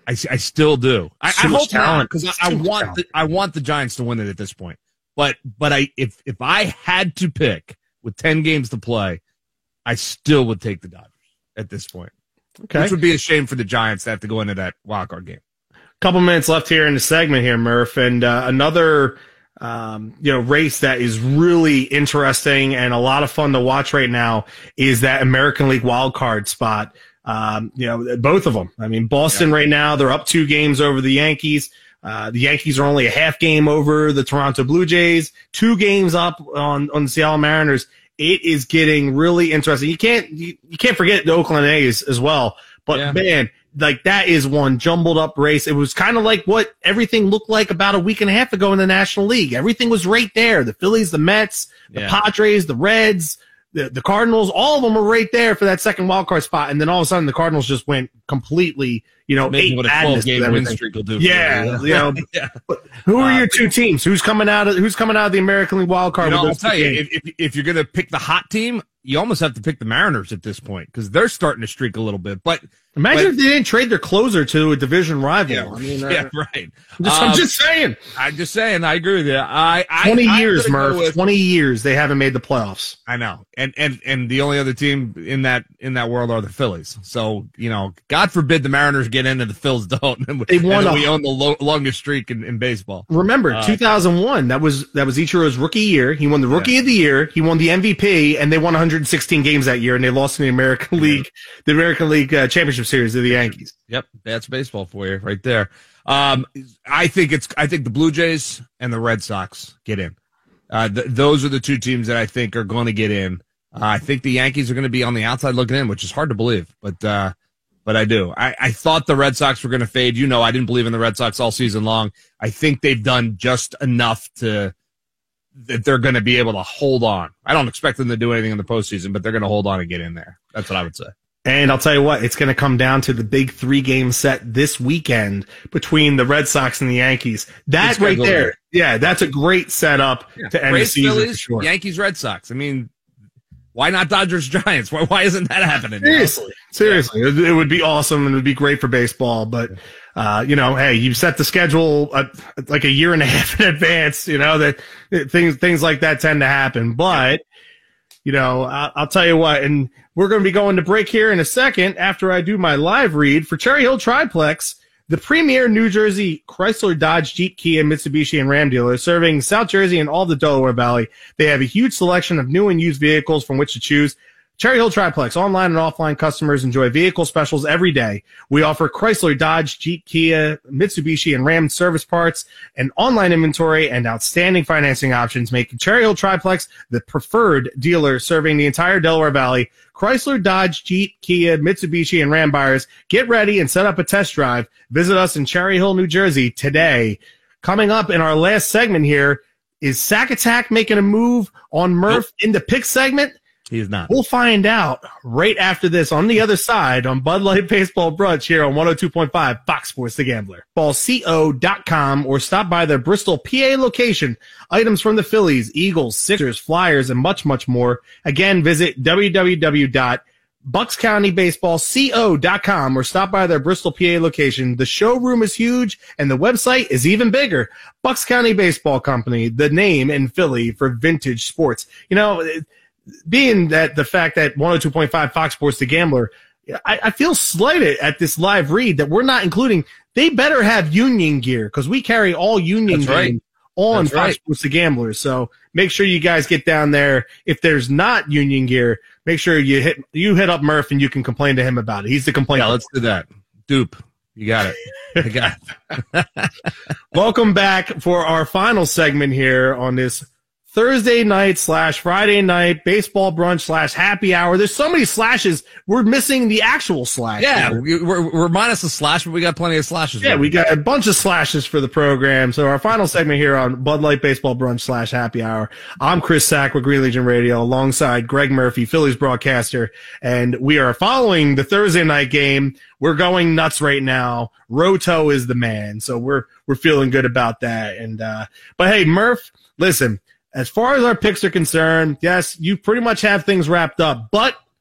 I, I still do. I, I hope not, because I, I want the, I want the Giants to win it at this point. But but I if if I had to pick with ten games to play, I still would take the Dodgers at this point. Okay, which would be a shame for the Giants to have to go into that wild card game. Couple minutes left here in the segment here, Murph, and uh, another um, you know race that is really interesting and a lot of fun to watch right now is that American League wild card spot. Um, you know, both of them. I mean, Boston yeah. right now, they're up two games over the Yankees. Uh, the Yankees are only a half game over the Toronto Blue Jays, two games up on, on the Seattle Mariners. It is getting really interesting. You can't, you, you can't forget the Oakland A's as well. But yeah. man, like that is one jumbled up race. It was kind of like what everything looked like about a week and a half ago in the National League. Everything was right there. The Phillies, the Mets, the yeah. Padres, the Reds, The, the Cardinals, all of them were right there for that second wild card spot, and then all of a sudden the Cardinals just went completely, you know, Maybe what a twelve game win streak will do. Yeah, you know. yeah. But who are uh, your two teams? Who's coming out of Who's coming out of the American League wild card? You know, I'll tell you, if, if if you're gonna pick the hot team, you almost have to pick the Mariners at this point because they're starting to streak a little bit. But imagine but, if they didn't trade their closer to a division rival. Yeah, I mean, uh, yeah right. I'm just, um, I'm just saying. I'm just saying. I agree with you. I, I twenty I, years, Murph. With, twenty years they haven't made the playoffs. I know, and and and the only other team in that in that world are the Phillies. So you know, God forbid the Mariners get into the Phils don't. And, they won. And a, we own the lo- longest streak in, in baseball. Remember, uh, two thousand one. That was that was Ichiro's rookie year. He won the Rookie yeah. of the Year. He won the M V P, and they won one hundred sixteen games that year, and they lost in the American League, the American League uh, Championship Series to the Yankees. Yep, that's baseball for you right there. Um, I think it's I think the Blue Jays and the Red Sox get in. Uh, th- those are the two teams that I think are going to get in. Uh, I think the Yankees are going to be on the outside looking in, which is hard to believe, but uh, but I do. I, I thought the Red Sox were going to fade. You know, I didn't believe in the Red Sox all season long. I think they've done just enough to that they're going to be able to hold on. I don't expect them to do anything in the postseason, but they're going to hold on and get in there. That's what I would say. And I'll tell you what, it's going to come down to the big three-game set this weekend between the Red Sox and the Yankees. That right there, there, yeah, that's a great setup yeah. to end Great the season Phillies, for sure. Yankees, Red Sox. I mean, why not Dodgers, Giants? Why, why isn't that happening? Seriously, you know? seriously, yeah. it, it would be awesome and it would be great for baseball. But uh, you know, hey, you set the schedule uh, like a year and a half in advance. You know that things things like that tend to happen, but. You know, I'll, I'll tell you what, and we're going to be going to break here in a second after I do my live read for Cherry Hill Triplex, the premier New Jersey Chrysler, Dodge, Jeep, Kia, Mitsubishi, and Ram dealer serving South Jersey and all the Delaware Valley. They have a huge selection of new and used vehicles from which to choose. Cherry Hill Triplex, online and offline customers enjoy vehicle specials every day. We offer Chrysler, Dodge, Jeep, Kia, Mitsubishi, and Ram service parts and online inventory and outstanding financing options, making Cherry Hill Triplex the preferred dealer serving the entire Delaware Valley. Chrysler, Dodge, Jeep, Kia, Mitsubishi, and Ram buyers, get ready and set up a test drive. Visit us in Cherry Hill, New Jersey today. Coming up in our last segment here, is Sack Attack making a move on Murph nope. in the pick segment? He is not. We'll find out right after this on the other side on Bud Light Baseball Brunch here on one oh two point five Fox Sports The Gambler. ball co dot com or stop by their Bristol, P A location. Items from the Phillies, Eagles, Sixers, Flyers, and much, much more. Again, visit w w w dot bucks county baseball co dot com or stop by their Bristol, P A location. The showroom is huge and the website is even bigger. Bucks County Baseball Company, the name in Philly for vintage sports. You know, it, being that the fact that one oh two point five Fox Sports The Gambler, I, I feel slighted at this live read that we're not including. They better have union gear because we carry all union That's gear right. on That's Fox right. Sports The Gambler. So make sure you guys get down there. If there's not union gear, make sure you hit you hit up Murph and you can complain to him about it. He's the complaint. Yeah, let's do that. Dupe. You got it. I got it. Welcome back for our final segment here on this Thursday night slash Friday night baseball brunch slash happy hour. There's so many slashes. We're missing the actual slash. Yeah, we, we're, we're minus a slash, but we got plenty of slashes. Yeah, we got a bunch of slashes for the program. So our final segment here on Bud Light Baseball Brunch slash happy hour. I'm Chris Sack with Green Legion Radio alongside Greg Murphy, Phillies broadcaster. And we are following the Thursday night game. We're going nuts right now. Roto is the man. So we're, we're feeling good about that. And, uh, but hey, Murph, listen. As far as our picks are concerned, yes, you pretty much have things wrapped up. But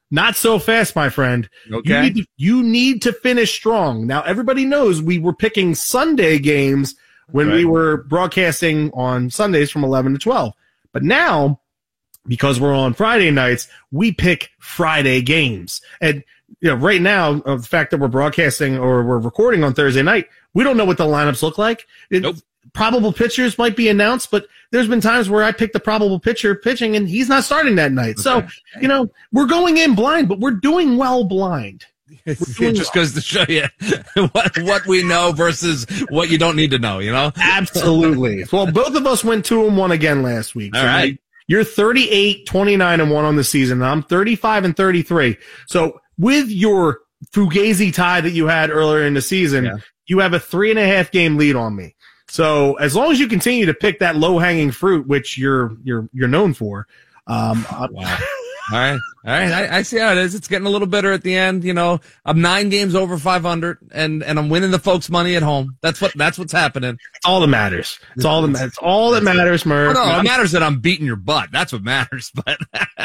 not so fast, my friend. Okay. You need, to, you need to finish strong. Now, everybody knows we were picking Sunday games when right. we were broadcasting on Sundays from eleven to twelve. But now, because we're on Friday nights, we pick Friday games. And you know, right now, of the fact that we're broadcasting or we're recording on Thursday night, we don't know what the lineups look like. It, nope. Probable pitchers might be announced, but there's been times where I picked the probable pitcher pitching and he's not starting that night. So, okay. you know, we're going in blind, but we're doing well blind. It just goes to show you what, what we know versus what you don't need to know, you know? Absolutely. Well, both of us went two and one again last week. All so right. You're thirty-eight, twenty-nine and one on the season. And I'm thirty-five and thirty-three. So with your Fugazi tie that you had earlier in the season, yeah. you have a three and a half game lead on me. So as long as you continue to pick that low hanging fruit, which you're you're you're known for, um, wow. All right, all right. I, I see how it is. It's getting a little bitter at the end. You know, I'm nine games over five hundred, and and I'm winning the folks' money at home. That's what that's what's happening. It's all that matters. It's all that matters. It's all that matters, Murph. Oh, no, it matters that I'm beating your butt. That's what matters. But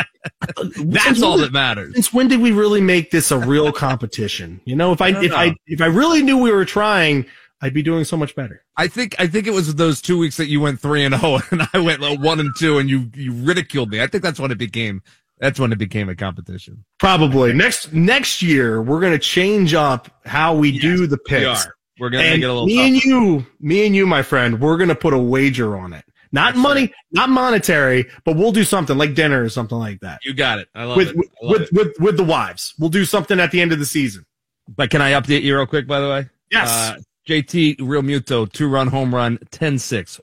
that's all that matters. Since when did we really make this a real competition? You know, if I, I if know. I if I really knew we were trying, I'd be doing so much better. I think I think it was those two weeks that you went three and zero, and I went like one and two, and you you ridiculed me. I think that's when it became that's when it became a competition. Probably next next year we're gonna change up how we yes, do the picks. We are. We're gonna and make it a little. Me tougher. and you, me and you, my friend, we're gonna put a wager on it. Not money, right. not monetary, but we'll do something like dinner or something like that. You got it. I love with, it. I love with, it. with with the wives, we'll do something at the end of the season. But can I update you real quick? By the way, yes. Uh, J T Real Muto, two-run home run, ten six.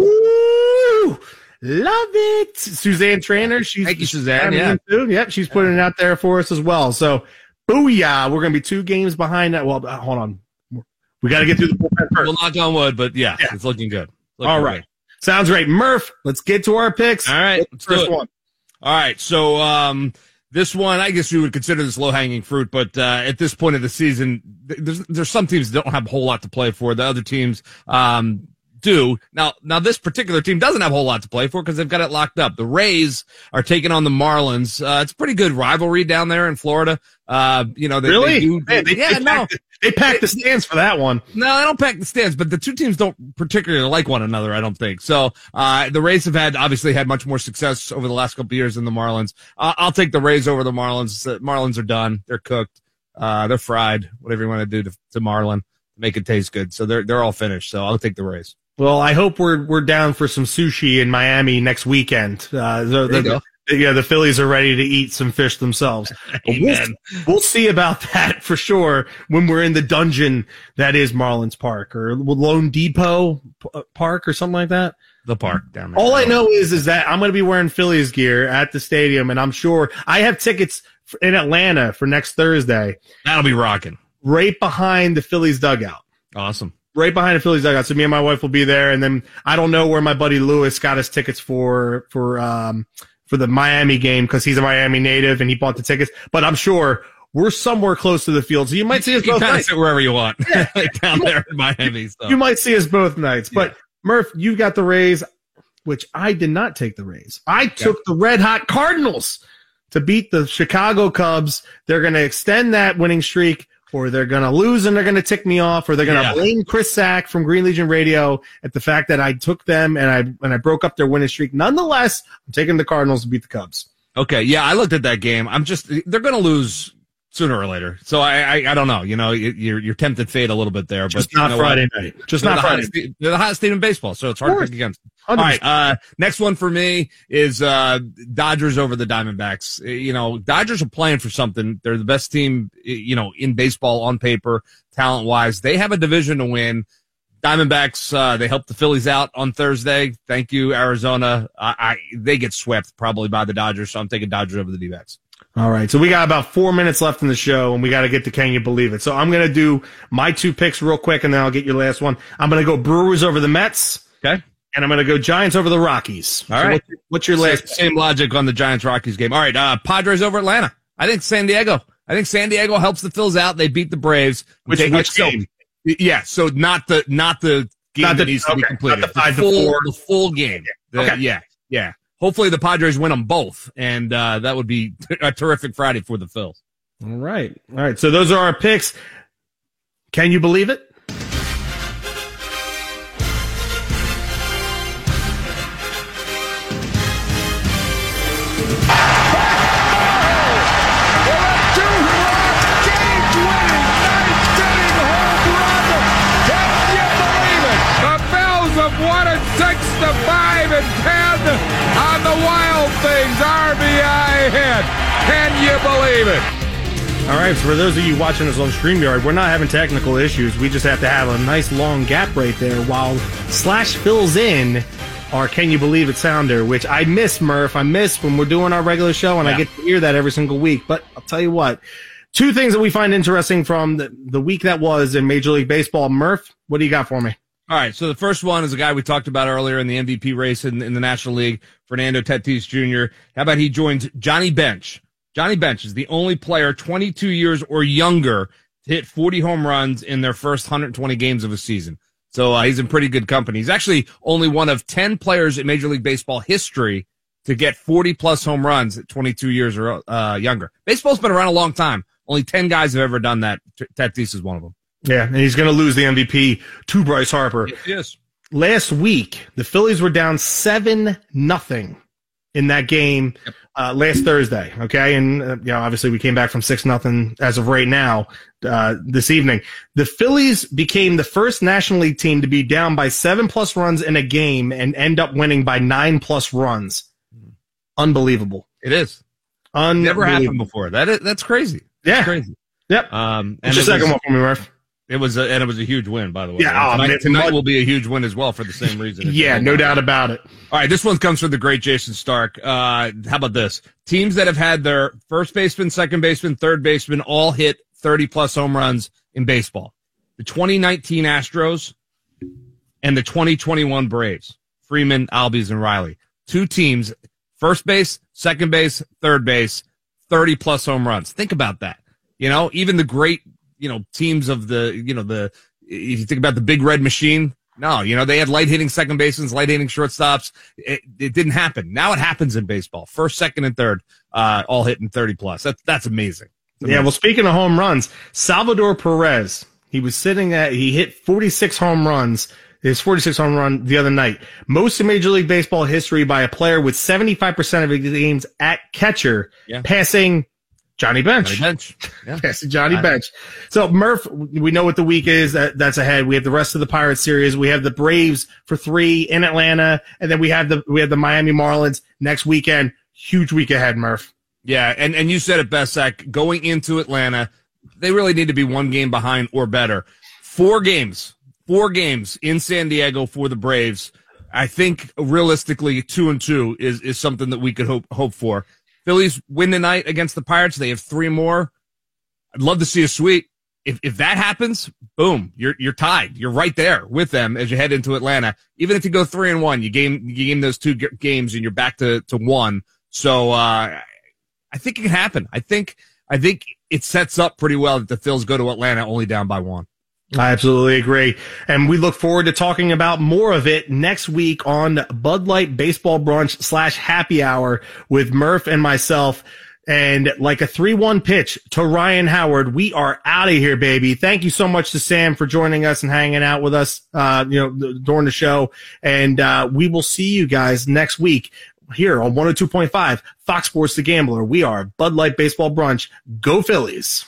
Woo! Love it. Suzanne Trainer. She's, Thank you, Suzanne. Yeah. Too. Yep, she's putting it out there for us as well. So, booyah. We're going to be two games behind that. Well, uh, hold on. We got to get through the bullpen first. We'll knock on wood, but yeah, yeah. it's looking good. It's looking All right. good. Sounds great. Murph, let's get to our picks. All right. Let's First do it. one. All right. So, um, this one, I guess we would consider this low-hanging fruit, but uh, at this point of the season, there's there's some teams that don't have a whole lot to play for. The other teams um, do. Now, now this particular team doesn't have a whole lot to play for because they've got it locked up. The Rays are taking on the Marlins. Uh, it's a pretty good rivalry down there in Florida. Uh, you know, they, really? They do, hey, they, yeah, they no. Packed, they packed the stands for that one. No, they don't pack the stands, but the two teams don't particularly like one another, I don't think. So, uh, the Rays have had, obviously had much more success over the last couple of years than the Marlins. Uh, I'll take the Rays over the Marlins. The Marlins are done. They're cooked. Uh, they're fried, whatever you want to do to, to Marlin, make it taste good. So they're, they're all finished. So I'll take the Rays. Well, I hope we're, we're down for some sushi in Miami next weekend. Uh, the, there you the, go. Yeah, the Phillies are ready to eat some fish themselves. we'll, we'll see about that for sure when we're in the dungeon that is Marlins Park or Lone Depot Park or something like that. The park down there. All I know is is that I'm going to be wearing Phillies gear at the stadium, and I'm sure I have tickets in Atlanta for next Thursday. That'll be rocking. Right behind the Phillies dugout. Awesome. Right behind the Phillies dugout. So me and my wife will be there, and then I don't know where my buddy Lewis got his tickets for for um for the Miami game because he's a Miami native and he bought the tickets. But I'm sure we're somewhere close to the field, so you might see us you both kind nights. of sit wherever you want like down there in Miami. So. You might see us both nights. But yeah. Murph, you got the Rays, which I did not take the Rays. I took yeah. the Red Hot Cardinals to beat the Chicago Cubs. They're going to extend that winning streak, or they're going to lose and they're going to tick me off, or they're going to yeah. blame Chris Sack from Green Legion Radio at the fact that I took them and I and I broke up their winning streak. Nonetheless, I'm taking the Cardinals to beat the Cubs. Okay, yeah, I looked at that game. I'm just they're going to lose sooner or later. So I, I I don't know. You know, you're you're tempted fate a little bit there, just but not you know Friday what? night. Just they're not the Friday. Hottest, they're the hottest team in baseball, so it's hard to pick against. All right, uh, next one for me is uh, Dodgers over the Diamondbacks. You know, Dodgers are playing for something. They're the best team, you know, in baseball on paper, talent wise. They have a division to win. Diamondbacks, uh, they helped the Phillies out on Thursday. Thank you, Arizona. I, I they get swept probably by the Dodgers, so I'm taking Dodgers over the D-backs. All right, so we got about four minutes left in the show, and we got to get to Can You Believe It? So I'm going to do my two picks real quick, and then I'll get your last one. I'm going to go Brewers over the Mets. Okay. And I'm going to go Giants over the Rockies. All so right. What's, what's your last? Same, same logic on the Giants-Rockies game. All right, uh, Padres over Atlanta. I think San Diego. I think San Diego helps the Phils out. They beat the Braves. Which, they, which so, game? Yeah, so not the not the game not the, that needs okay, to be completed. Not the five the full, to four. The full game. The, okay. Yeah, yeah. hopefully the Padres win them both, and uh, that would be a terrific Friday for the Phils. All right. All right. So those are our picks. Can you believe it? five and ten on the Wild Things R B I hit. Can you believe it? All right, so for those of you watching us on StreamYard, we're not having technical issues. We just have to have a nice long gap right there while Slash fills in our Can You Believe It sounder, which I miss, Murph. I miss when we're doing our regular show, and yeah. I get to hear that every single week. But I'll tell you what, two things that we find interesting from the, the week that was in Major League Baseball. Murph, what do you got for me? All right, so the first one is a guy we talked about earlier in the M V P race in, in the National League, Fernando Tatis Junior How about he joins Johnny Bench? Johnny Bench is the only player twenty-two years or younger to hit forty home runs in their first one hundred twenty games of a season. So uh, he's in pretty good company. He's actually only one of ten players in Major League Baseball history to get forty-plus home runs at twenty-two years or uh, younger. Baseball's been around a long time. Only ten guys have ever done that. Tatis is one of them. Yeah, and he's going to lose the M V P to Bryce Harper. Yes. Last week, the Phillies were down seven nothing in that game uh, last Thursday. Okay, and uh, you know, obviously we came back from six nothing as of right now uh, this evening. The Phillies became the first National League team to be down by seven plus runs in a game and end up winning by nine plus runs. Unbelievable! It is. Never happened before. That is, that's crazy. Yeah, that's crazy. Yep. Um, and What's your second was, one for me, Murph? It was a, and it was a huge win, by the way. Yeah, oh, tonight, man, tonight what? will be a huge win as well for the same reason. Yeah, no doubt about it. All right, this one comes from the great Jason Stark. Uh, how about this? Teams that have had their first baseman, second baseman, third baseman all hit thirty plus home runs in baseball. The twenty nineteen Astros and the twenty twenty-one Braves. Freeman, Albies, and Riley. Two teams, first base, second base, third base, thirty plus home runs. Think about that. You know, even the great, you know, teams of the, you know, the, if you think about the Big Red Machine, no, you know, they had light hitting second basemen, light hitting shortstops. It, it didn't happen. Now it happens in baseball. First, second, and third, uh, all hitting thirty plus. That's, that's amazing. amazing. Yeah. Well, speaking of home runs, Salvador Perez, he was sitting at, he hit forty-six home runs. His forty-six home run the other night. Most in Major League Baseball history by a player with seventy-five percent of his games at catcher, yeah. passing Johnny Bench. Johnny Bench. Yeah. Passing Johnny Bench. So, Murph, we know what the week is that, that's ahead. We have the rest of the Pirates series. We have the Braves for three in Atlanta, and then we have the we have the Miami Marlins next weekend. Huge week ahead, Murph. Yeah, and, and you said it best, Zach. Going into Atlanta, they really need to be one game behind or better. Four games. Four games in San Diego for the Braves. I think realistically two and two is, is something that we could hope hope for. Phillies win tonight against the Pirates. They have three more. I'd love to see a sweep. If if that happens, boom, you're you're tied. You're right there with them as you head into Atlanta. Even if you go three and one, you game you game those two g- games and you're back to, to one. So uh, I think it can happen. I think I think it sets up pretty well that the Phils go to Atlanta only down by one. I absolutely agree. And we look forward to talking about more of it next week on Bud Light Baseball Brunch slash Happy Hour with Murph and myself. And like a three one pitch to Ryan Howard, we are out of here, baby. Thank you so much to Sam for joining us and hanging out with us, uh, you know, during the show. And, uh, we will see you guys next week here on one oh two point five Fox Sports The Gambler. We are Bud Light Baseball Brunch. Go Phillies.